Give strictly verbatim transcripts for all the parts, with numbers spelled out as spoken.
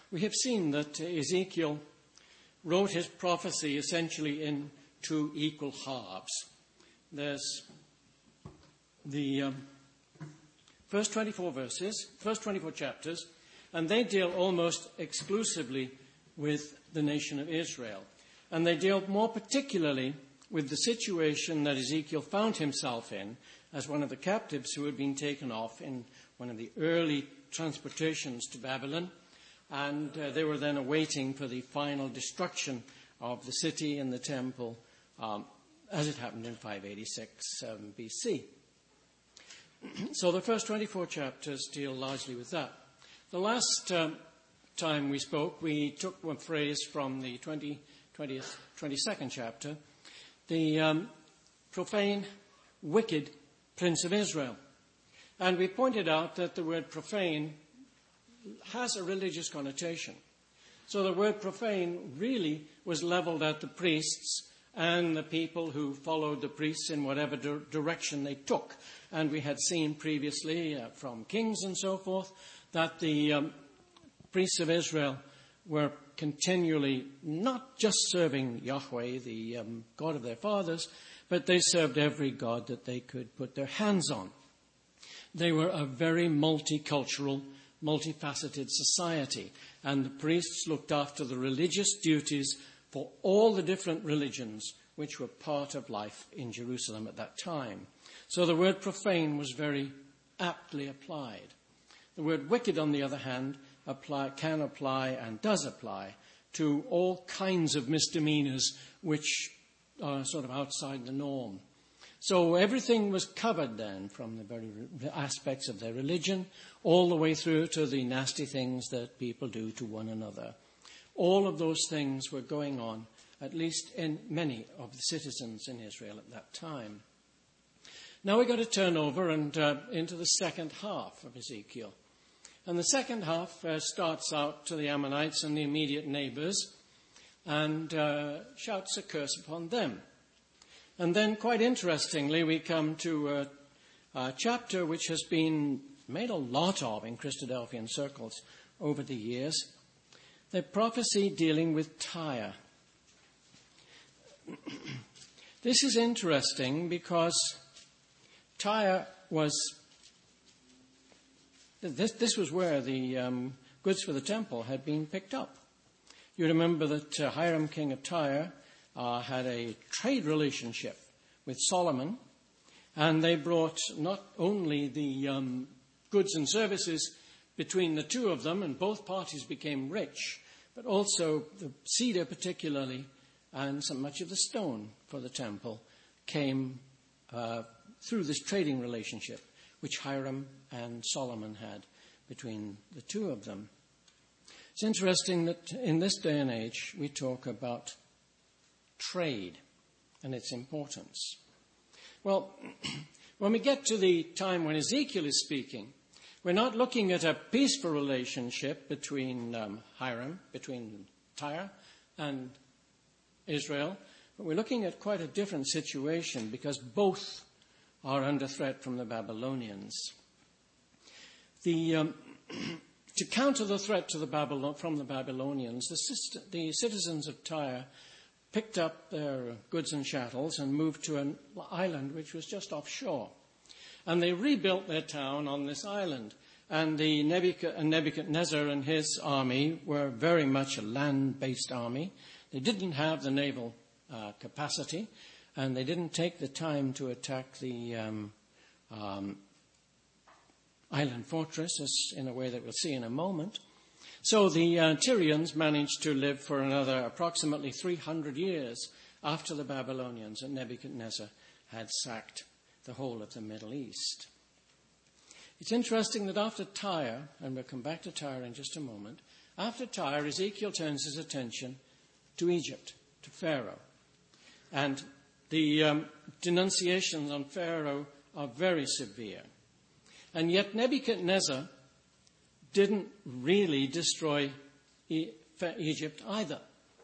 We have seen that Ezekiel wrote his prophecy essentially in two equal halves. There's the um, first twenty-four verses, first twenty-four chapters, and they deal almost exclusively with the nation of Israel. And they deal more particularly with the situation that Ezekiel found himself in as one of the captives who had been taken off in one of the early transportations to Babylon. And uh, they were then awaiting for the final destruction of the city and the temple, um, as it happened in five eighty-six um, B C. So the first twenty-four chapters deal largely with that. The last um, time we spoke, we took one phrase from the twentieth, twenty-second chapter, the um, profane, wicked Prince of Israel. And we pointed out that the word profane has a religious connotation. So the word profane really was leveled at the priests and the people who followed the priests in whatever di- direction they took. And we had seen previously uh, from Kings and so forth that the um, priests of Israel were continually not just serving Yahweh, the um, God of their fathers, but they served every god that they could put their hands on. They were a very multicultural, multifaceted society, and the priests looked after the religious duties for all the different religions which were part of life in Jerusalem at that time. So the word profane was very aptly applied. The word wicked, on the other hand, apply, can apply and does apply to all kinds of misdemeanors which are sort of outside the norm. So everything was covered then, from the very aspects of their religion all the way through to the nasty things that people do to one another. All of those things were going on, at least in many of the citizens in Israel at that time. Now we've got to turn over and uh, into the second half of Ezekiel. And the second half uh, starts out to the Ammonites and the immediate neighbors and uh, shouts a curse upon them. And then, quite interestingly, we come to a, a chapter which has been made a lot of in Christadelphian circles over the years. The prophecy dealing with Tyre. This is interesting because Tyre was, this, this was where the um, goods for the temple had been picked up. You remember that uh, Hiram, king of Tyre, uh, had a trade relationship with Solomon, and they brought not only the um, goods and services between the two of them, and both parties became rich, but also the cedar particularly, and so much of the stone for the temple came uh, through this trading relationship which Hiram and Solomon had between the two of them. It's interesting that in this day and age we talk about trade and its importance. Well, when we get to the time when Ezekiel is speaking, we're not looking at a peaceful relationship between um, Hiram, between Tyre and Israel, but we're looking at quite a different situation because both are under threat from the Babylonians. The, um, to counter the threat to the Babylon, from the Babylonians, the, system, the citizens of Tyre picked up their goods and chattels and moved to an island which was just offshore. And they rebuilt their town on this island. And the Nebuchadnezzar and his army were very much a land-based army. They didn't have the naval uh, capacity, and they didn't take the time to attack the um, um, island fortress, as in a way that we'll see in a moment. So the uh, Tyrians managed to live for another approximately three hundred years after the Babylonians and Nebuchadnezzar had sacked the whole of the Middle East. It's interesting that after Tyre, and we'll come back to Tyre in just a moment, after Tyre, Ezekiel turns his attention to Egypt, to Pharaoh. And the um, denunciations on Pharaoh are very severe. And yet Nebuchadnezzar didn't really destroy e- Egypt either.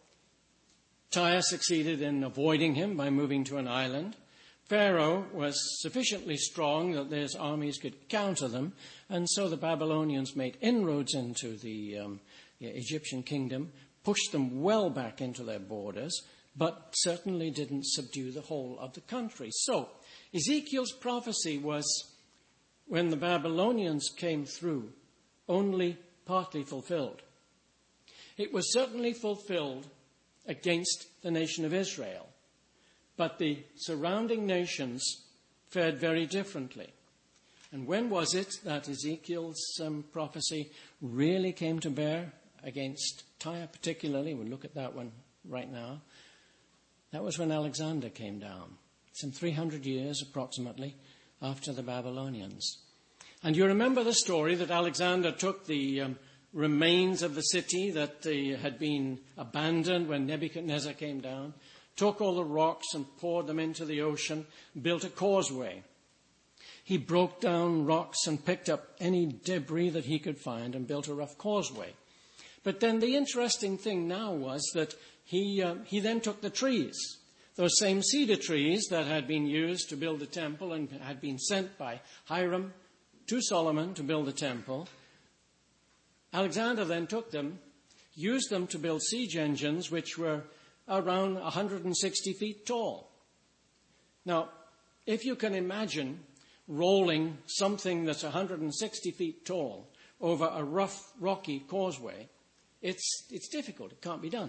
Tyre succeeded in avoiding him by moving to an island. Pharaoh was sufficiently strong that his armies could counter them, and so the Babylonians made inroads into the um, Egyptian kingdom, pushed them well back into their borders, but certainly didn't subdue the whole of the country. So Ezekiel's prophecy was, when the Babylonians came through, only partly fulfilled. It was certainly fulfilled against the nation of Israel, but the surrounding nations fared very differently. And when was it that Ezekiel's um, prophecy really came to bear against Tyre particularly? We'll look at that one right now. That was when Alexander came down, some three hundred years approximately after the Babylonians. And you remember the story that Alexander took the um, remains of the city that uh, had been abandoned when Nebuchadnezzar came down, took all the rocks and poured them into the ocean, built a causeway. He broke down rocks and picked up any debris that he could find and built a rough causeway. But then the interesting thing now was that he, uh, he then took the trees, those same cedar trees that had been used to build the temple and had been sent by Hiram to Solomon to build the temple. Alexander then took them, used them to build siege engines, which were around one hundred sixty feet tall. Now, if you can imagine rolling something that's one hundred sixty feet tall over a rough, rocky causeway, it's, it's difficult. It can't be done.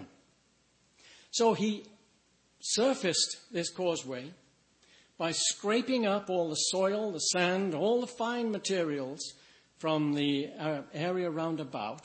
So he surfaced this causeway by scraping up all the soil, the sand, all the fine materials from the area round about,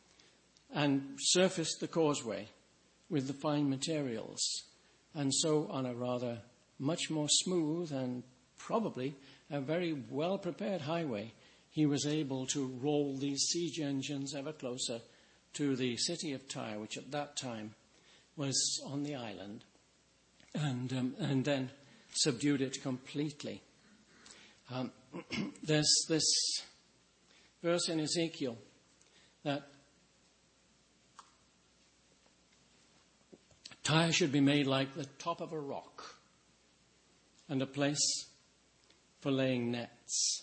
and surfaced the causeway with the fine materials. And so on a rather much more smooth and probably a very well-prepared highway, he was able to roll these siege engines ever closer to the city of Tyre, which at that time was on the island, and, um, and then subdued it completely. Um, there's this verse in Ezekiel that Tyre should be made like the top of a rock and a place for laying nets.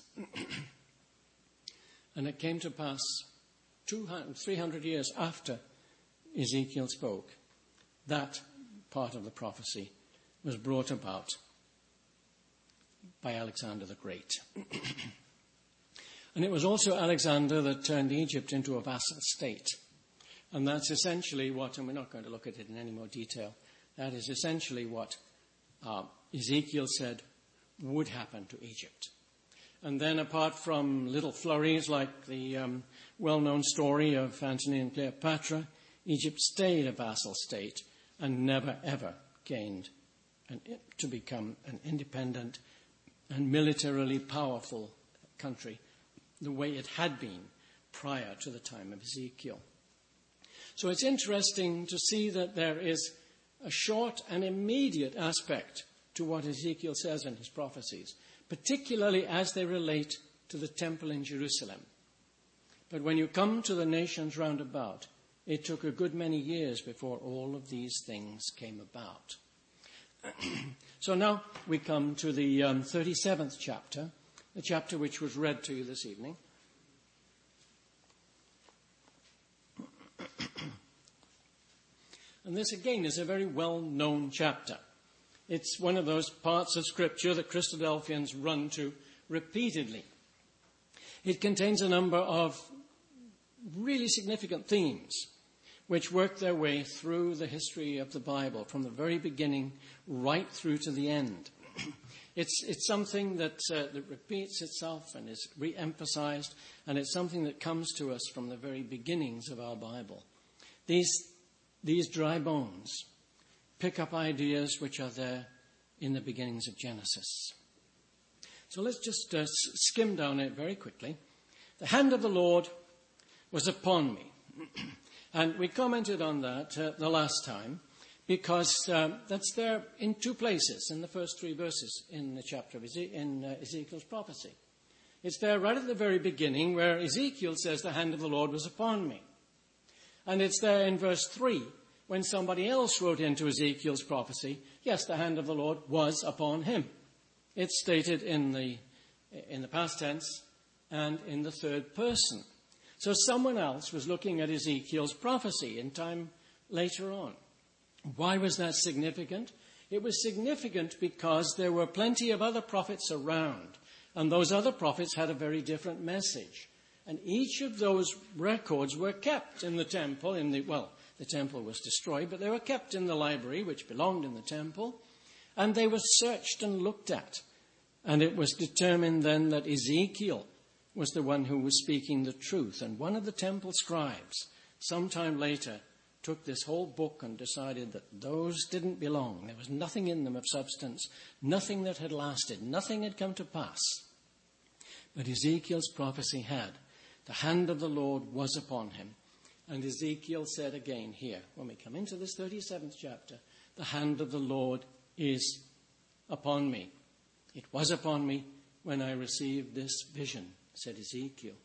And it came to pass two hundred, three hundred years after Ezekiel spoke, that part of the prophecy was brought about by Alexander the Great. And it was also Alexander that turned Egypt into a vassal state. And that's essentially what, and we're not going to look at it in any more detail, that is essentially what uh, Ezekiel said would happen to Egypt. And then apart from little flurries like the um, well-known story of Antony and Cleopatra, Egypt stayed a vassal state and never ever gained an, to become an independent and militarily powerful country the way it had been prior to the time of Ezekiel. So it's interesting to see that there is a short and immediate aspect to what Ezekiel says in his prophecies, particularly as they relate to the temple in Jerusalem. But when you come to the nations round about, it took a good many years before all of these things came about. So now we come to the um, thirty-seventh chapter, the chapter which was read to you this evening. And this again is a very well-known chapter. It's one of those parts of Scripture that Christadelphians run to repeatedly. It contains a number of really significant themes which work their way through the history of the Bible, from the very beginning right through to the end. It's, it's something that, uh, that repeats itself and is re-emphasized, and it's something that comes to us from the very beginnings of our Bible. These, these dry bones pick up ideas which are there in the beginnings of Genesis. So let's just uh, skim down it very quickly. The hand of the Lord was upon me. And we commented on that uh, the last time, because um, that's there in two places in the first three verses in the chapter of Eze- in uh, Ezekiel's prophecy. It's there right at the very beginning where Ezekiel says the hand of the Lord was upon me. And it's there in verse three when somebody else wrote into Ezekiel's prophecy, yes, the hand of the Lord was upon him. It's stated in the, in the past tense and in the third person. So someone else was looking at Ezekiel's prophecy in time later on. Why was that significant? It was significant because there were plenty of other prophets around, and those other prophets had a very different message. And each of those records were kept in the temple, in the, well, the temple was destroyed, but they were kept in the library, which belonged in the temple, and they were searched and looked at. And it was determined then that Ezekiel was the one who was speaking the truth. And one of the temple scribes, sometime later, took this whole book and decided that those didn't belong. There was nothing in them of substance, nothing that had lasted, nothing had come to pass. But Ezekiel's prophecy had. The hand of the Lord was upon him. And Ezekiel said again here, when we come into this thirty-seventh chapter, the hand of the Lord is upon me. It was upon me when I received this vision, said Ezekiel.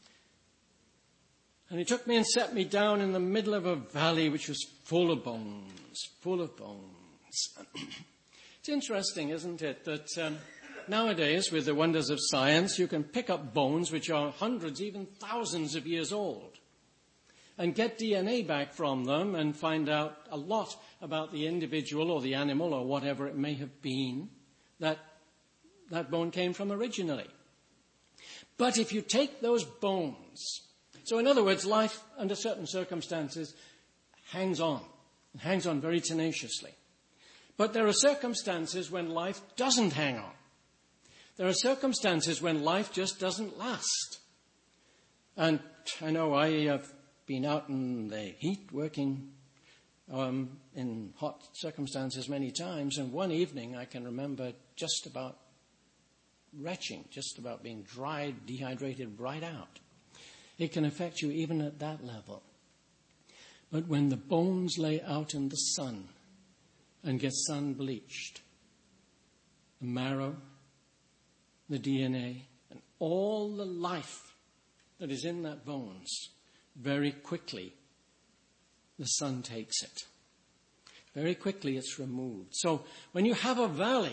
And he took me and set me down in the middle of a valley which was full of bones, full of bones. It's interesting, isn't it, that um, nowadays, with the wonders of science, you can pick up bones which are hundreds, even thousands of years old, and get D N A back from them and find out a lot about the individual or the animal or whatever it may have been that that bone came from originally. But if you take those bones, so in other words, life under certain circumstances hangs on, hangs on very tenaciously. But there are circumstances when life doesn't hang on. There are circumstances when life just doesn't last. And I know I have been out in the heat working um, in hot circumstances many times, and one evening I can remember just about retching, just about being dried, dehydrated right out. It can affect you even at that level. But when the bones lay out in the sun and get sun bleached, the marrow, the D N A, and all the life that is in that bones, very quickly the sun takes it. Very quickly it's removed. So when you have a valley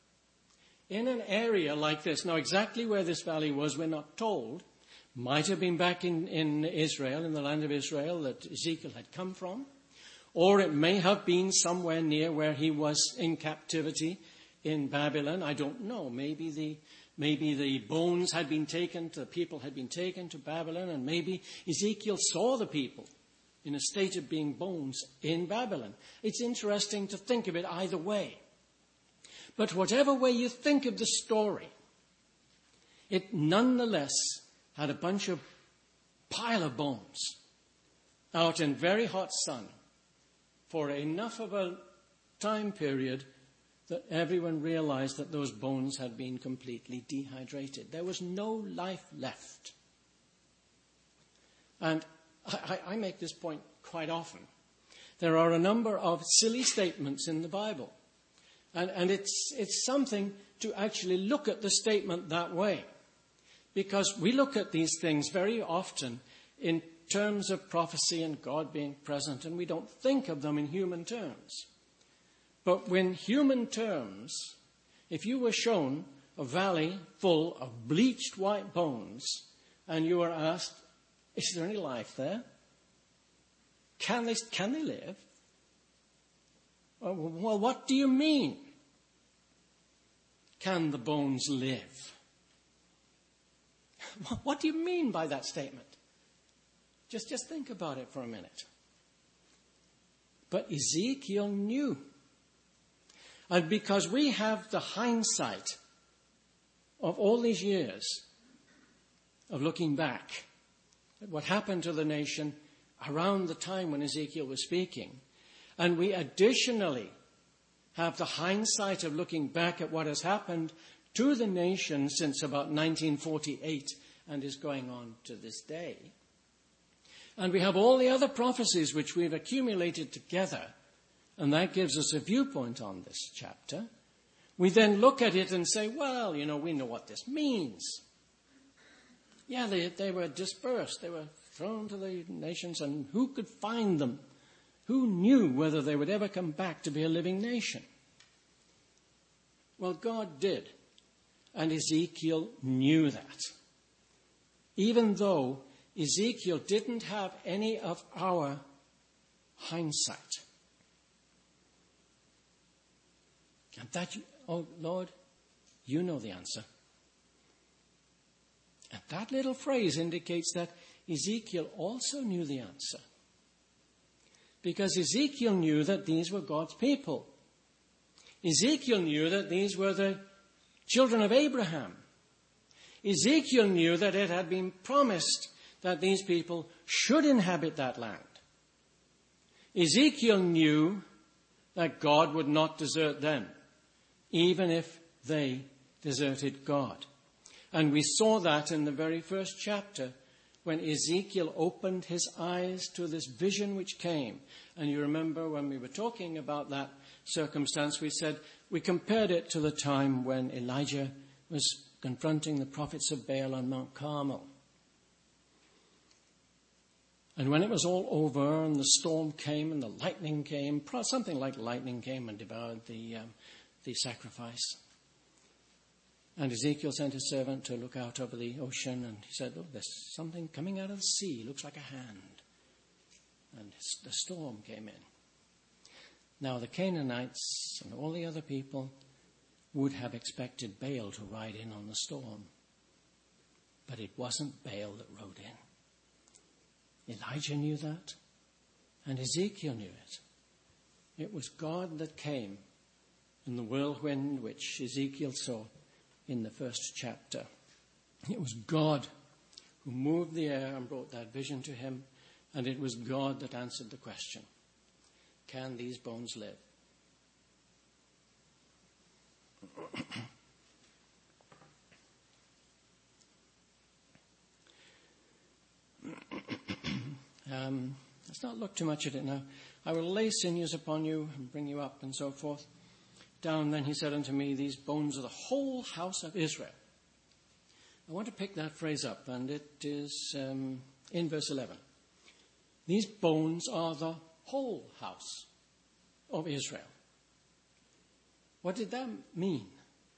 in an area like this, now exactly where this valley was, we're not told. Might have been back in, in Israel, in the land of Israel that Ezekiel had come from. Or it may have been somewhere near where he was in captivity in Babylon. I don't know. Maybe the maybe the bones had been taken, the people had been taken to Babylon, and maybe Ezekiel saw the people in a state of being bones in Babylon. It's interesting to think of it either way. But whatever way you think of the story, it nonetheless had a bunch of pile of bones out in very hot sun for enough of a time period that everyone realized that those bones had been completely dehydrated. There was no life left. And I, I make this point quite often. There are a number of silly statements in the Bible. And, and it's, it's something to actually look at the statement that way. Because we look at these things very often in terms of prophecy and God being present, and we don't think of them in human terms. But when human terms, if you were shown a valley full of bleached white bones, and you were asked, is there any life there? Can they, can they live? Well, what do you mean? Can the bones live? What do you mean by that statement? Just, just think about it for a minute. But Ezekiel knew. And because we have the hindsight of all these years of looking back at what happened to the nation around the time when Ezekiel was speaking, and we additionally have the hindsight of looking back at what has happened to the nation since about nineteen forty-eight and is going on to this day. And we have all the other prophecies which we've accumulated together, and that gives us a viewpoint on this chapter. We then look at it and say, well, you know, we know what this means. Yeah, they, they were dispersed. They were thrown to the nations, and who could find them? Who knew whether they would ever come back to be a living nation? Well, God did. And Ezekiel knew that. Even though Ezekiel didn't have any of our hindsight. And that, oh Lord, you know the answer. And that little phrase indicates that Ezekiel also knew the answer. Because Ezekiel knew that these were God's people. Ezekiel knew that these were the children of Abraham. Ezekiel knew that it had been promised that these people should inhabit that land. Ezekiel knew that God would not desert them, even if they deserted God. And we saw that in the very first chapter when Ezekiel opened his eyes to this vision which came. And you remember when we were talking about that circumstance, we said we compared it to the time when Elijah was confronting the prophets of Baal on Mount Carmel. And when it was all over and the storm came and the lightning came, something like lightning came and devoured the, um, the sacrifice. And Ezekiel sent his servant to look out over the ocean, and he said, oh, there's something coming out of the sea, looks like a hand. And the storm came in. Now the Canaanites and all the other people would have expected Baal to ride in on the storm. But it wasn't Baal that rode in. Elijah knew that, and Ezekiel knew it. It was God that came in the whirlwind which Ezekiel saw in the first chapter. It was God who moved the air and brought that vision to him, and it was God that answered the question, can these bones live? um, let's not look too much at it now. I will lay sinews upon you and bring you up and so forth. Down then he said unto me, these bones are the whole house of Israel. I want to pick that phrase up, and it is um, in verse eleven. These bones are the whole house of Israel. What did that mean?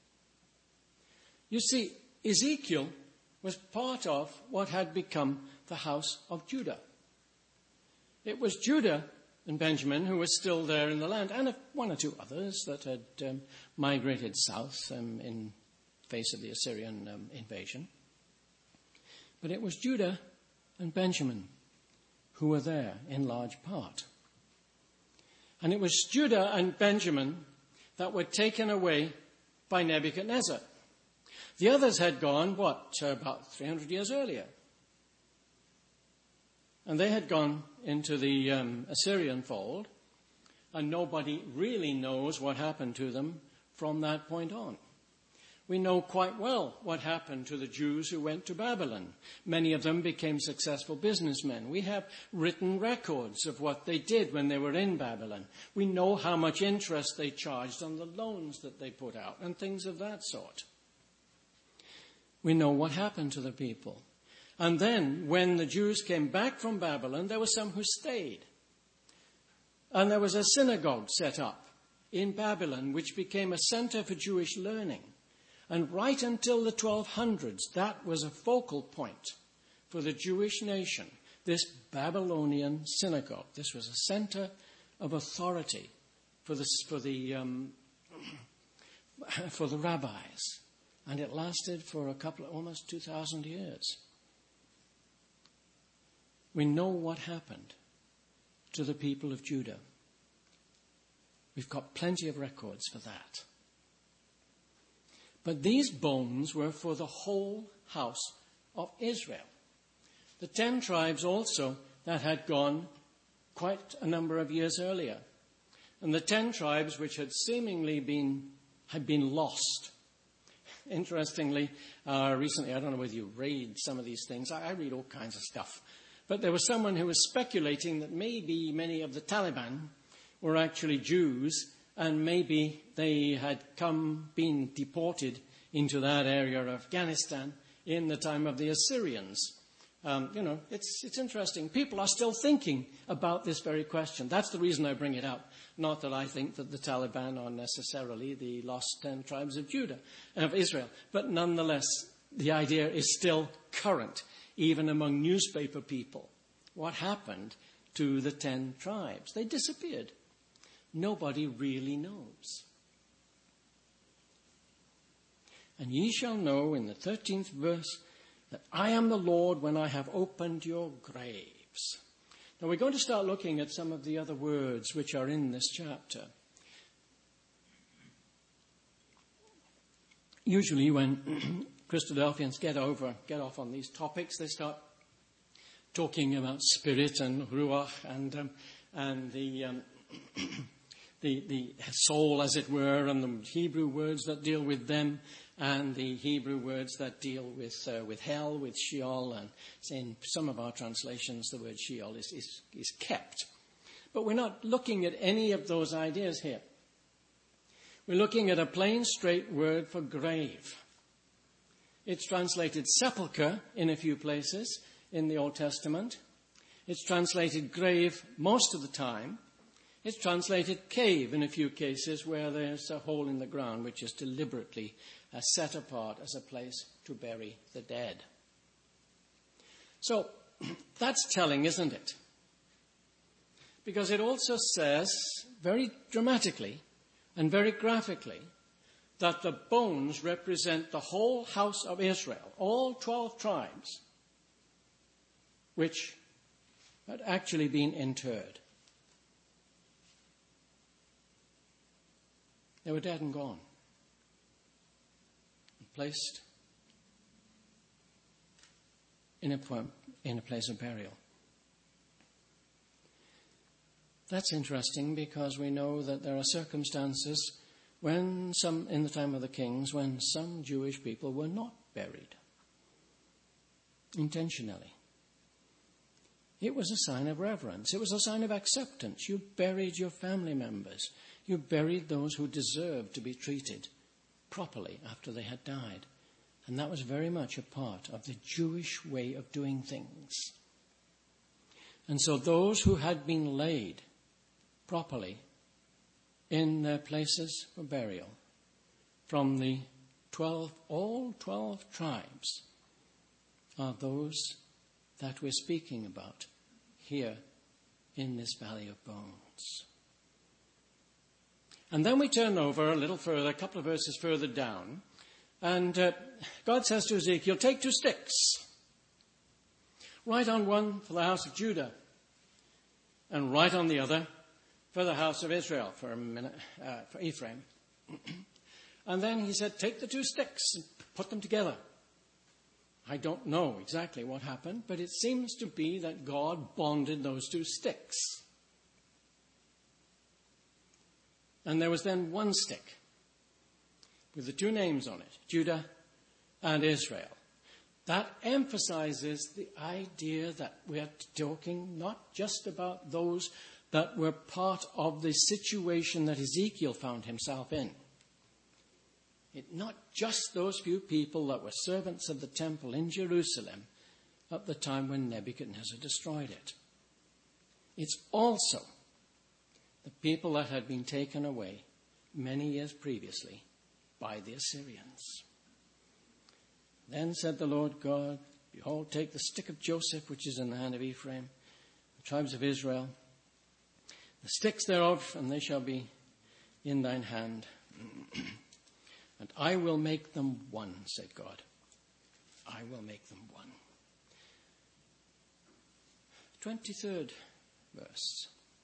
You see, Ezekiel was part of what had become the house of Judah. It was Judah and Benjamin who were still there in the land, and one or two others that had um, migrated south um, in face of the Assyrian um, invasion. But it was Judah and Benjamin who were there in large part. And it was Judah and Benjamin that were taken away by Nebuchadnezzar. The others had gone, what, about three hundred years earlier. And they had gone into the um, Assyrian fold, and nobody really knows what happened to them from that point on. We know quite well what happened to the Jews who went to Babylon. Many of them became successful businessmen. We have written records of what they did when they were in Babylon. We know how much interest they charged on the loans that they put out and things of that sort. We know what happened to the people. And then when the Jews came back from Babylon, there were some who stayed. And there was a synagogue set up in Babylon which became a center for Jewish learning. And right until the twelve hundreds, that was a focal point for the Jewish nation, this Babylonian synagogue. This was a center of authority for the, for the, um, for the rabbis. And it lasted for a couple of, almost two thousand years. We know what happened to the people of Judah. We've got plenty of records for that. But these bones were for the whole house of Israel. The ten tribes also that had gone quite a number of years earlier. And the ten tribes which had seemingly been, had been lost. Interestingly, uh, recently, I don't know whether you read some of these things. I, I read all kinds of stuff. But there was someone who was speculating that maybe many of the Taliban were actually Jews, and maybe they had come, been deported into that area of Afghanistan in the time of the Assyrians. Um, you know, it's, it's interesting. People are still thinking about this very question. That's the reason I bring it up. Not that I think that the Taliban are necessarily the lost ten tribes of Judah, of Israel. But nonetheless, the idea is still current even among newspaper people. What happened to the ten tribes? They disappeared. Nobody really knows. And ye shall know in the thirteenth verse that I am the Lord when I have opened your graves. Now we're going to start looking at some of the other words which are in this chapter. Usually when Christadelphians get over, get off on these topics, they start talking about spirit and ruach and um, and the, um, the the soul, as it were, and the Hebrew words that deal with them, and the Hebrew words that deal with uh, with hell, with Sheol, and in some of our translations the word Sheol is, is is kept. But we're not looking at any of those ideas here. We're looking at a plain, straight word for grave. It's translated sepulchre in a few places in the Old Testament. It's translated grave most of the time. It's translated cave in a few cases where there's a hole in the ground which is deliberately uh, set apart as a place to bury the dead. So that's telling, isn't it? Because it also says very dramatically and very graphically that the bones represent the whole house of Israel, all twelve tribes, which had actually been interred. They were dead and gone, and placed in a, in a place of burial. That's interesting because we know that there are circumstances when some, in the time of the kings, when some Jewish people were not buried intentionally. It was a sign of reverence. It was a sign of acceptance. You buried your family members. You buried those who deserved to be treated properly after they had died. And that was very much a part of the Jewish way of doing things. And so those who had been laid properly in their places for burial from the twelve, all twelve tribes are those that we're speaking about here in this valley of bones. And then we turn over a little further, a couple of verses further down, and uh, God says to Ezekiel, take two sticks, write on one for the house of Judah, and write on the other for the house of Israel, for, a minute, uh, for Ephraim. And then he said, take the two sticks and put them together. I don't know exactly what happened, but it seems to be that God bonded those two sticks. And there was then one stick with the two names on it, Judah and Israel. That emphasizes the idea that we're talking not just about those that were part of the situation that Ezekiel found himself in. It, not just those few people that were servants of the temple in Jerusalem at the time when Nebuchadnezzar destroyed it. It's also the people that had been taken away many years previously by the Assyrians. Then said the Lord God, behold, take the stick of Joseph, which is in the hand of Ephraim, the tribes of Israel, the sticks thereof, and they shall be in thine hand. And I will make them one, said God. I will make them one. twenty-third verse.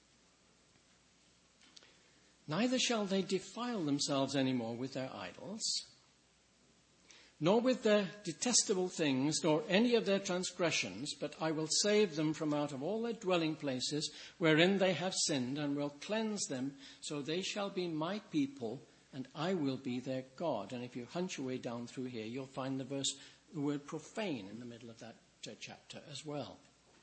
Neither shall they defile themselves any more with their idols, nor with their detestable things, nor any of their transgressions, but I will save them from out of all their dwelling places wherein they have sinned, and will cleanse them, so they shall be my people, and I will be their God. And if you hunch your way down through here, you'll find the verse, the word profane in the middle of that uh, chapter as well.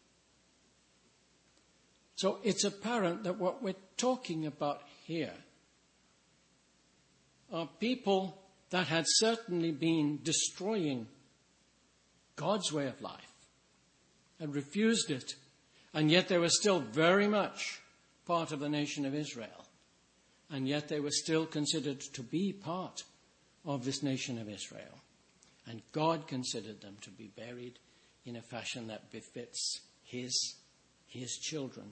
So it's apparent that what we're talking about here are people that had certainly been destroying God's way of life, had refused it, and yet they were still very much part of the nation of Israel, and yet they were still considered to be part of this nation of Israel. And God considered them to be buried in a fashion that befits his, his children.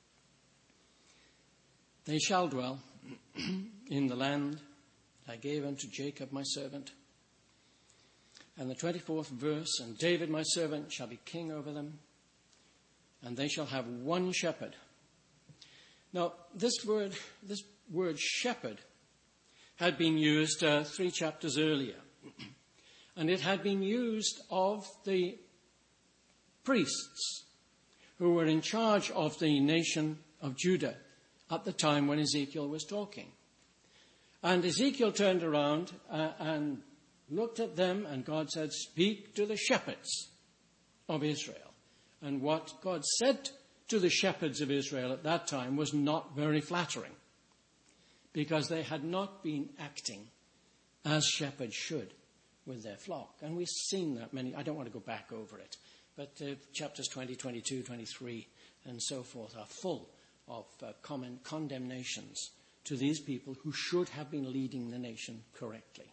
They shall dwell in the land I gave unto Jacob my servant. And the twenty-fourth verse, and David my servant shall be king over them, and they shall have one shepherd. Now, this word, this word shepherd had been used uh, three chapters earlier. And it had been used of the priests who were in charge of the nation of Judah at the time when Ezekiel was talking. And Ezekiel turned around uh, and looked at them, and God said, speak to the shepherds of Israel. And what God said to the shepherds of Israel at that time was not very flattering, because they had not been acting as shepherds should with their flock. And we've seen that many, I don't want to go back over it, but uh, chapters twenty, twenty-two, twenty-three, and so forth are full of uh, common condemnations to these people who should have been leading the nation correctly.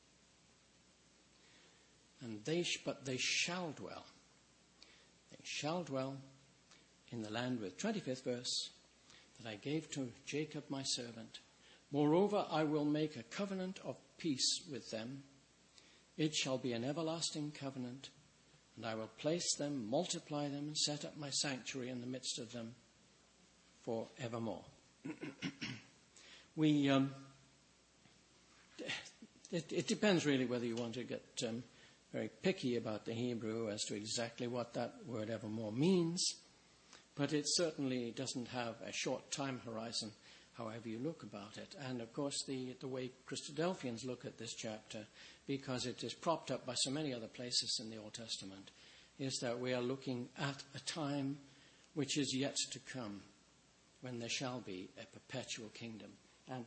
And they, sh- but they shall dwell. They shall dwell in the land with twenty-fifth verse that I gave to Jacob my servant. Moreover, I will make a covenant of peace with them. It shall be an everlasting covenant, and I will place them, multiply them, and set up my sanctuary in the midst of them for evermore. we, um, it, it depends really whether you want to get um, very picky about the Hebrew as to exactly what that word evermore means, but it certainly doesn't have a short time horizon, however you look about it. And of course, the, the way Christadelphians look at this chapter, because it is propped up by so many other places in the Old Testament, is that we are looking at a time which is yet to come, when there shall be a perpetual kingdom. And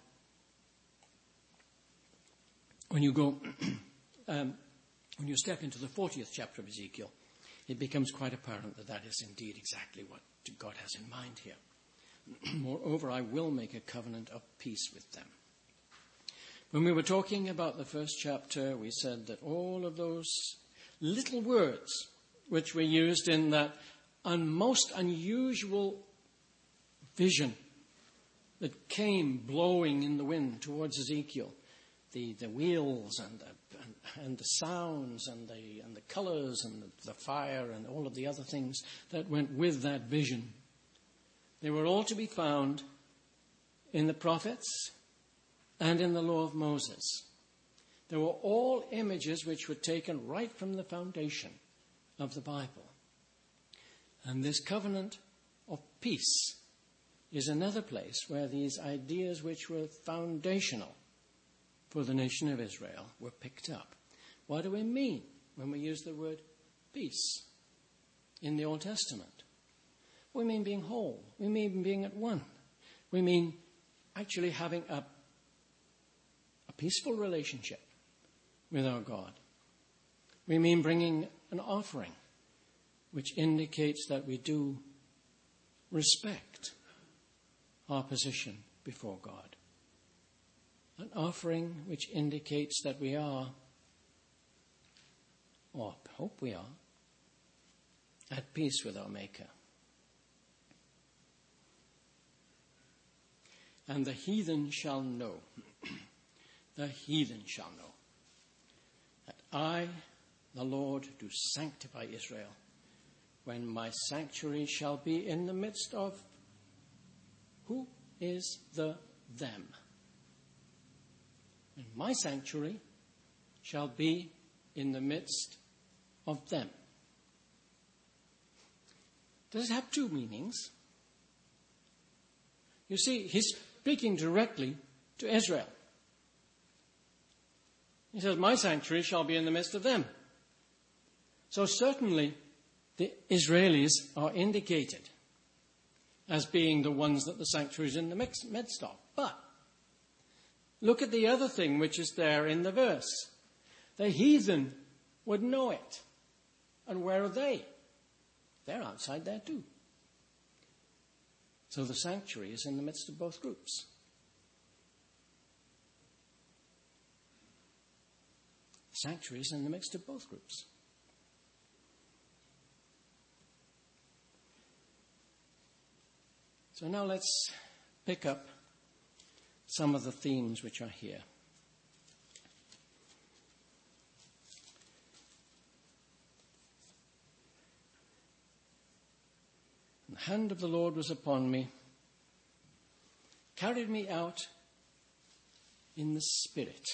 when you go, um, when you step into the fortieth chapter of Ezekiel, it becomes quite apparent that that is indeed exactly what God has in mind here. Moreover, I will make a covenant of peace with them. When we were talking about the first chapter, we said that all of those little words which were used in that un- most unusual vision that came blowing in the wind towards Ezekiel, the, the wheels and the, and, and the sounds and the, and the colors and the, the fire and all of the other things that went with that vision, they were all to be found in the prophets and in the law of Moses. They were all images which were taken right from the foundation of the Bible. And this covenant of peace is another place where these ideas which were foundational for the nation of Israel were picked up. What do we mean when we use the word peace in the Old Testament? We mean being whole. We mean being at one. We mean actually having a, a peaceful relationship with our God. We mean bringing an offering which indicates that we do respect our position before God. An offering which indicates that we are, or hope we are, at peace with our Maker. And the heathen shall know, the heathen shall know, that I, the Lord, do sanctify Israel, when my sanctuary shall be in the midst of, who is the them? And my sanctuary shall be in the midst of them. Does it have two meanings? You see, he's speaking directly to Israel. He says, my sanctuary shall be in the midst of them. So certainly the Israelis are indicated as being the ones that the sanctuary is in the midst of. But look at the other thing which is there in the verse. The heathen would know it. And where are they? They're outside there too. So the sanctuary is in the midst of both groups. The sanctuary is in the midst of both groups. So now let's pick up some of the themes which are here. The hand of the Lord was upon me, carried me out in the Spirit.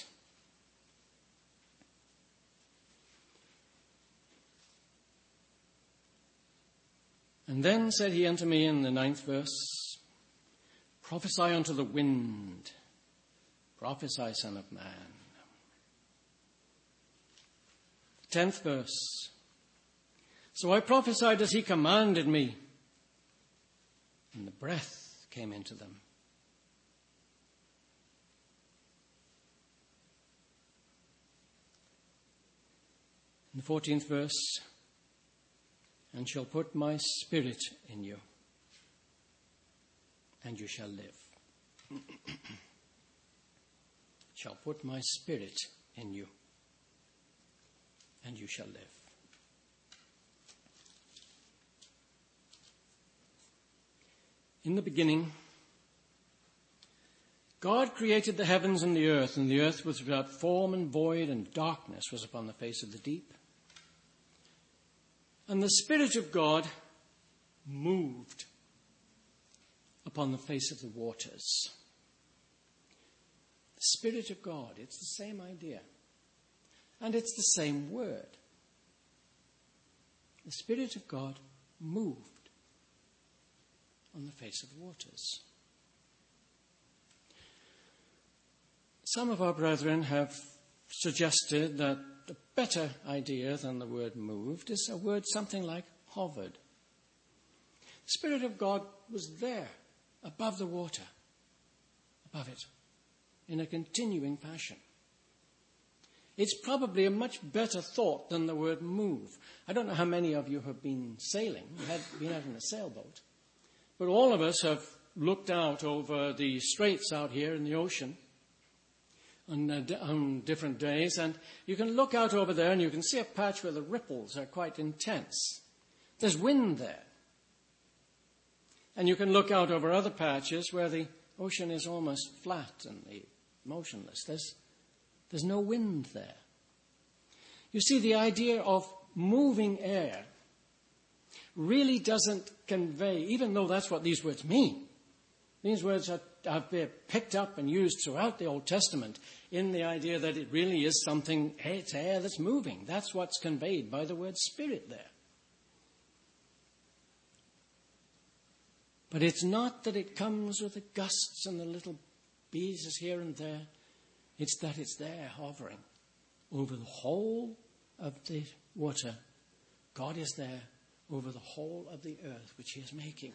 And then said he unto me in the ninth verse, prophesy unto the wind, prophesy, Son of Man. Tenth verse, so I prophesied as he commanded me, and the breath came into them. In the fourteenth verse, and shall put my spirit in you, and you shall live. Shall put my spirit in you, and you shall live. In the beginning, God created the heavens and the earth, and the earth was without form and void, and darkness was upon the face of the deep. And the Spirit of God moved upon the face of the waters. The Spirit of God, it's the same idea. And it's the same word. The Spirit of God moved on the face of the waters. Some of our brethren have suggested that a better idea than the word moved is a word something like hovered. The Spirit of God was there, above the water, above it, in a continuing passion. It's probably a much better thought than the word move. I don't know how many of you have been sailing, you have been out in a sailboat, but all of us have looked out over the straits out here in the ocean on, uh, on different days, and you can look out over there and you can see a patch where the ripples are quite intense. There's wind there. And you can look out over other patches where the ocean is almost flat and motionless. There's, there's no wind there. You see, the idea of moving air really doesn't convey, even though that's what these words mean. These words are, have been picked up and used throughout the Old Testament in the idea that it really is something, it's air that's moving. That's what's conveyed by the word spirit there. But it's not that it comes with the gusts and the little breezes here and there. It's that it's there hovering over the whole of the water. God is there over the whole of the earth which he is making.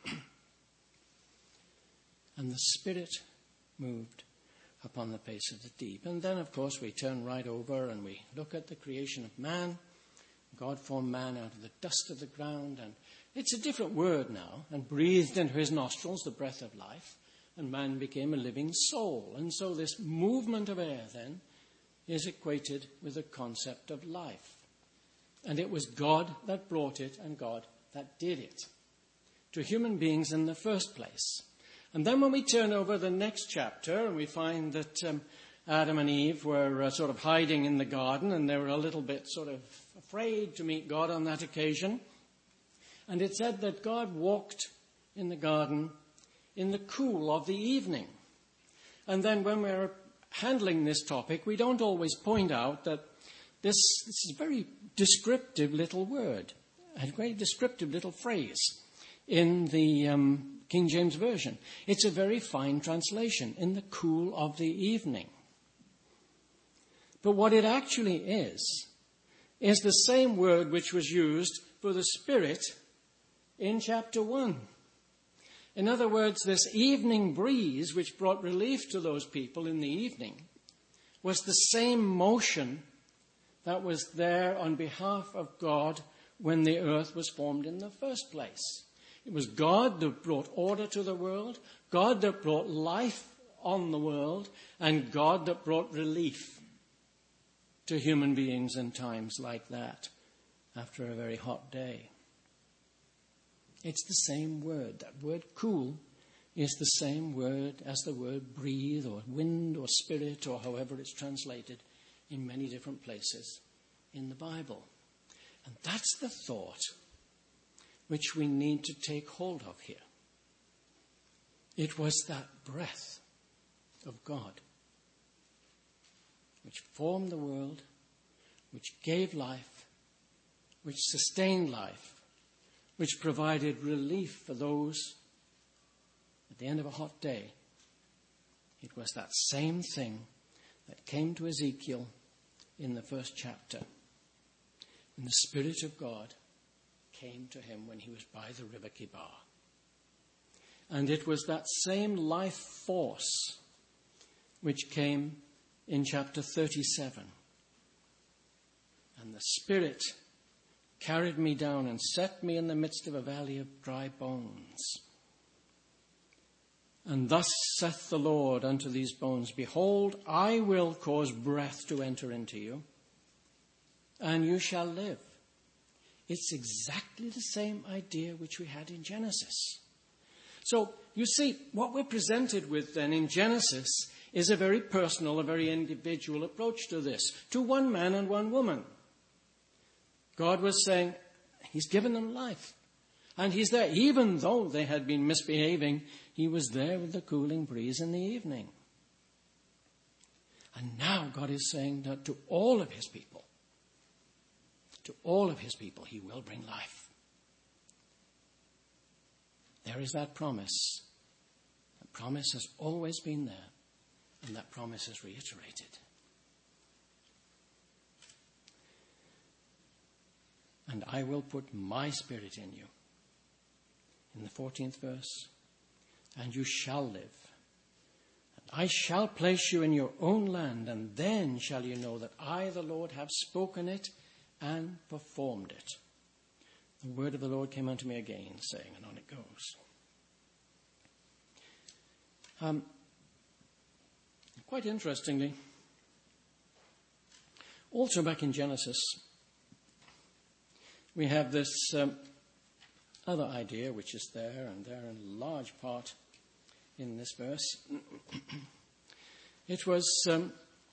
And the Spirit moved upon the face of the deep. And then, of course, we turn right over and we look at the creation of man. God formed man out of the dust of the ground, and it's a different word now, and breathed into his nostrils the breath of life, and man became a living soul. And so this movement of air then is equated with the concept of life. And it was God that brought it and God that did it to human beings in the first place. And then when we turn over the next chapter and we find that um, Adam and Eve were uh, sort of hiding in the garden, and they were a little bit sort of afraid to meet God on that occasion. And it said that God walked in the garden in the cool of the evening. And then when we're handling this topic, we don't always point out that this, this is a very descriptive little word, a very descriptive little phrase in the um, King James Version. It's a very fine translation, in the cool of the evening. But what it actually is, is the same word which was used for the Spirit in chapter one. In other words, this evening breeze which brought relief to those people in the evening was the same motion that was there on behalf of God when the earth was formed in the first place. It was God that brought order to the world, God that brought life on the world, and God that brought relief to human beings in times like that after a very hot day. It's the same word. That word cool is the same word as the word breathe or wind or spirit or however it's translated in many different places in the Bible. And that's the thought which we need to take hold of here. It was that breath of God which formed the world, which gave life, which sustained life, which provided relief for those at the end of a hot day. It was that same thing that came to Ezekiel in the first chapter. And the Spirit of God came to him when he was by the river Kibar. And it was that same life force which came in chapter thirty-seven. And the Spirit carried me down and set me in the midst of a valley of dry bones. And thus saith the Lord unto these bones, Behold, I will cause breath to enter into you, and you shall live. It's exactly the same idea which we had in Genesis. So, you see, what we're presented with then in Genesis is a very personal, a very individual approach to this, to one man and one woman. God was saying, he's given them life. And he's there, even though they had been misbehaving, he was there with the cooling breeze in the evening. And now God is saying that to all of his people, to all of his people, he will bring life. There is that promise. That promise has always been there, and that promise is reiterated. And I will put my Spirit in you. In the fourteenth verse, and you shall live. And I shall place you in your own land, and then shall you know that I, the Lord, have spoken it and performed it. The word of the Lord came unto me again, saying, and on it goes. Um, quite interestingly, also back in Genesis, we have this um, other idea which is there, and there in large part in this verse. It was um,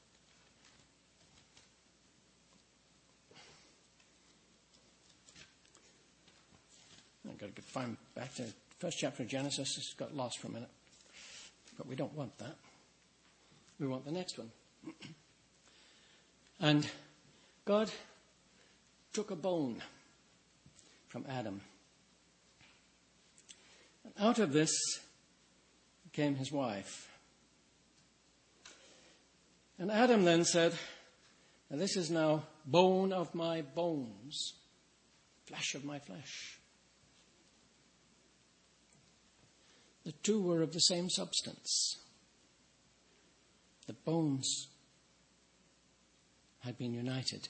I've got to find back to the first chapter of Genesis. It's got lost for a minute. But we don't want that. We want the next one. And God took a bone from Adam. And out of this came his wife. And Adam then said, and this is now bone of my bones, flesh of my flesh. The two were of the same substance. The bones had been united.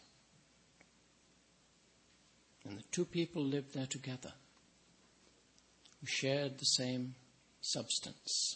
And the two people lived there together, who shared the same substance.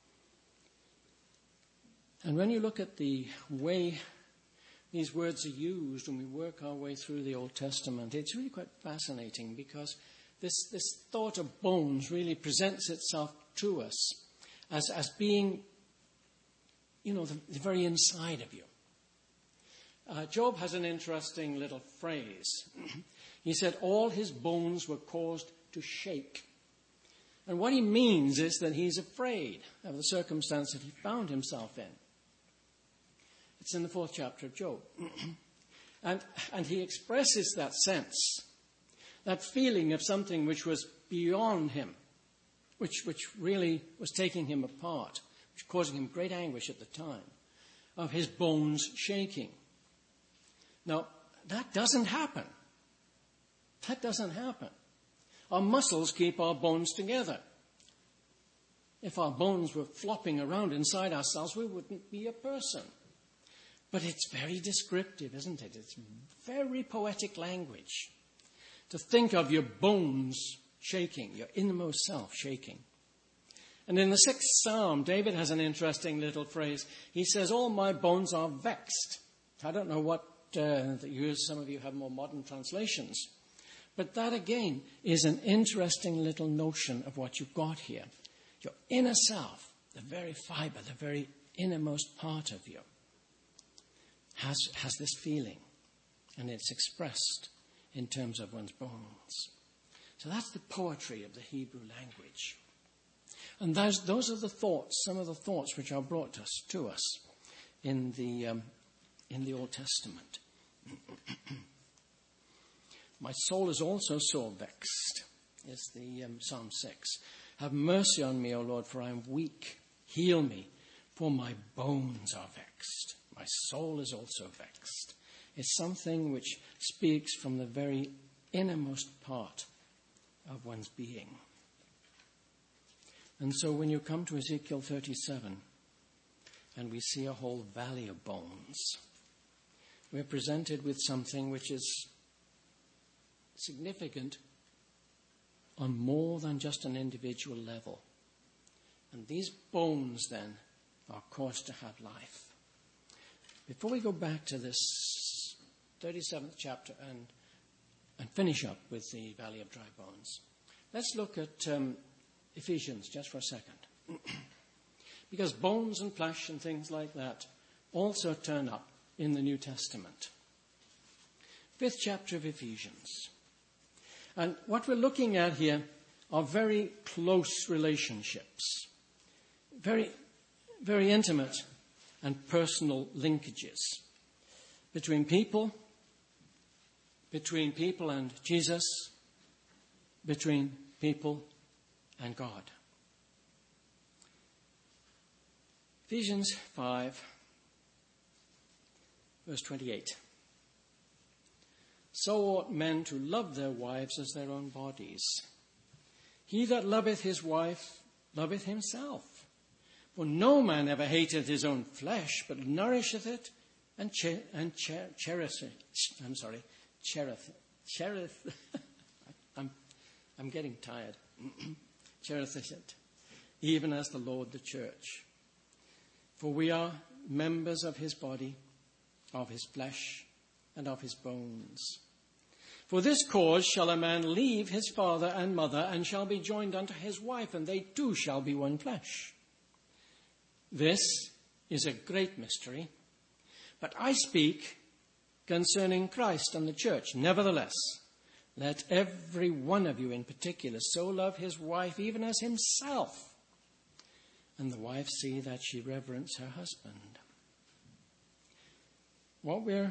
And when you look at the way these words are used when we work our way through the Old Testament, it's really quite fascinating, because this, this thought of bones really presents itself to us as, as being, you know, the, the very inside of you. Uh, Job has an interesting little phrase. He said all his bones were caused to shake. And what he means is that he's afraid of the circumstance that he found himself in. It's in the fourth chapter of Job. and, and he expresses that sense, that feeling of something which was beyond him, which, which really was taking him apart, which was causing him great anguish at the time, of his bones shaking. Now, that doesn't happen. That doesn't happen. Our muscles keep our bones together. If our bones were flopping around inside ourselves, we wouldn't be a person. But it's very descriptive, isn't it? It's very poetic language to think of your bones shaking, your innermost self shaking. And in the sixth Psalm, David has an interesting little phrase. He says, all my bones are vexed. I don't know what, uh, you, some of you have more modern translations. But that again is an interesting little notion of what you've got here. Your inner self, the very fiber, the very innermost part of you, has, has this feeling, and it's expressed in terms of one's bones. So that's the poetry of the Hebrew language. And those, those are the thoughts, some of the thoughts which are brought to us, to us in the, um, in the Old Testament. My soul is also sore vexed, is the um, Psalm six. Have mercy on me, O Lord, for I am weak. Heal me, for my bones are vexed. My soul is also vexed. It's something which speaks from the very innermost part of one's being. And so when you come to Ezekiel thirty-seven, and we see a whole valley of bones, we're presented with something which is significant on more than just an individual level. And these bones then are caused to have life. Before we go back to this thirty-seventh chapter and, and finish up with the Valley of Dry Bones, let's look at um, Ephesians just for a second. Because bones and flesh and things like that also turn up in the New Testament. Fifth chapter of Ephesians. And what we're looking at here are very close relationships, very, very intimate and personal linkages between people, between people and Jesus, between people and God. Ephesians five, verse twenty-eight. So ought men to love their wives as their own bodies. He that loveth his wife loveth himself. For no man ever hateth his own flesh, but nourisheth it and, cher- and cher- cherisheth it. I'm sorry, cherith, cherith. I'm, I'm getting tired. Cherisheth it, even as the Lord the church. For we are members of his body, of his flesh, and of his bones. For this cause shall a man leave his father and mother, and shall be joined unto his wife, and they two shall be one flesh. This is a great mystery, but I speak concerning Christ and the church. Nevertheless, let every one of you in particular so love his wife even as himself, and the wife see that she reverence her husband. What we're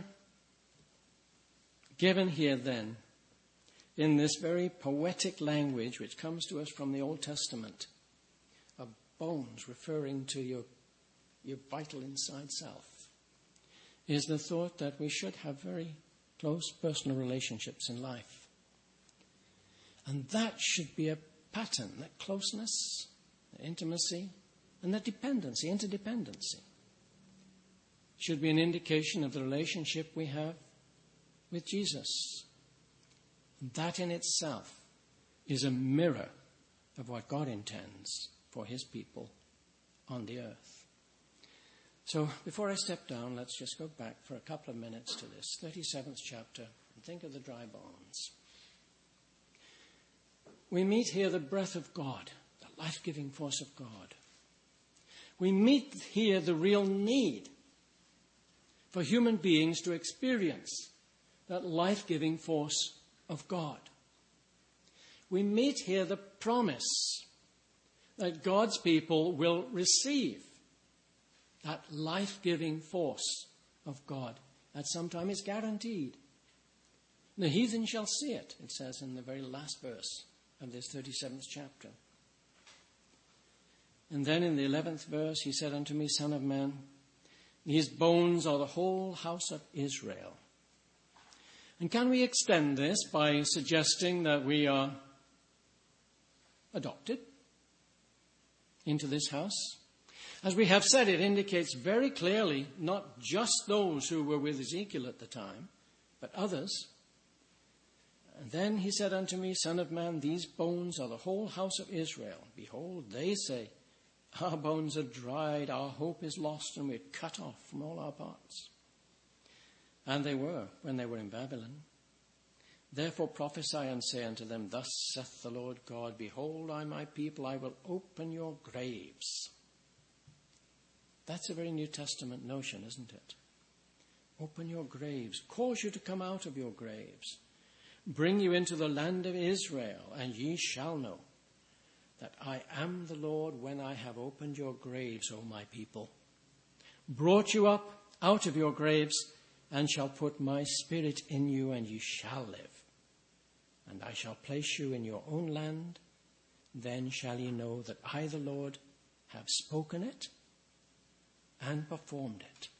given here then, in this very poetic language which comes to us from the Old Testament, of bones referring to your, your vital inside self, is the thought that we should have very close personal relationships in life. And that should be a pattern, that closeness, that intimacy, and that dependency, interdependency, should be an indication of the relationship we have with Jesus. That in itself is a mirror of what God intends for his people on the earth. So before I step down, let's just go back for a couple of minutes to this thirty-seventh chapter and think of the dry bones. We meet here the breath of God, the life-giving force of God. We meet here the real need for human beings to experience that life-giving force of God. We meet here the promise that God's people will receive that life-giving force of God. At some time is guaranteed. The heathen shall see it, it says in the very last verse of this thirty-seventh chapter. And then in the eleventh verse, he said unto me, Son of man, these bones are the whole house of Israel. And can we extend this by suggesting that we are adopted into this house? As we have said, it indicates very clearly not just those who were with Ezekiel at the time, but others. And then he said unto me, Son of man, these bones are the whole house of Israel. Behold, they say, our bones are dried, our hope is lost, and we're cut off from all our parts. And they were when they were in Babylon. Therefore prophesy and say unto them, Thus saith the Lord God, Behold, I, my people, I will open your graves. That's a very New Testament notion, isn't it? Open your graves, cause you to come out of your graves, bring you into the land of Israel, and ye shall know that I am the Lord when I have opened your graves, O my people, brought you up out of your graves, and shall put my spirit in you, and ye shall live. And I shall place you in your own land. Then shall ye know that I, the Lord, have spoken it and performed it.